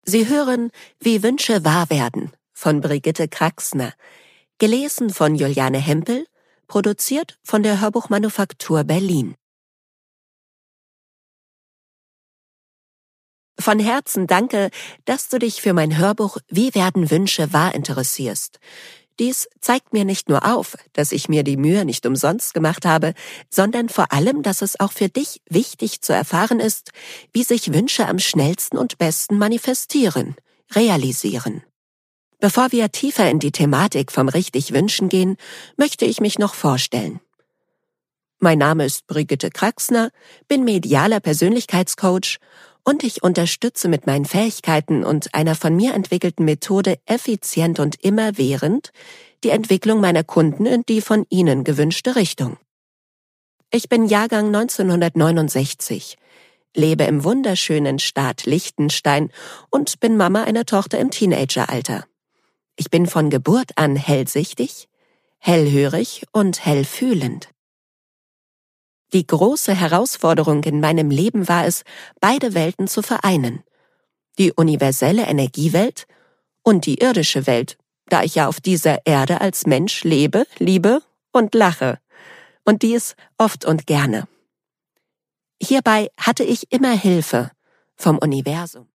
Sie hören Wie Wünsche wahr werden von Brigitte Kraxner, gelesen von Juliane Hempel, produziert von der Hörbuchmanufaktur Berlin. Von Herzen danke, dass du dich für mein Hörbuch Wie werden Wünsche wahr interessierst. Dies zeigt mir nicht nur auf, dass ich mir die Mühe nicht umsonst gemacht habe, sondern vor allem, dass es auch für dich wichtig zu erfahren ist, wie sich Wünsche am schnellsten und besten manifestieren, realisieren. Bevor wir tiefer in die Thematik vom richtig Wünschen gehen, möchte ich mich noch vorstellen. Mein Name ist Brigitte Kraxner, bin medialer Persönlichkeitscoach und ich unterstütze mit meinen Fähigkeiten und einer von mir entwickelten Methode effizient und immerwährend die Entwicklung meiner Kunden in die von ihnen gewünschte Richtung. Ich bin Jahrgang 1969, lebe im wunderschönen Staat Liechtenstein und bin Mama einer Tochter im Teenageralter. Ich bin von Geburt an hellsichtig, hellhörig und hellfühlend. Die große Herausforderung in meinem Leben war es, beide Welten zu vereinen. Die universelle Energiewelt und die irdische Welt, da ich ja auf dieser Erde als Mensch lebe, liebe und lache. Und dies oft und gerne. Hierbei hatte ich immer Hilfe vom Universum.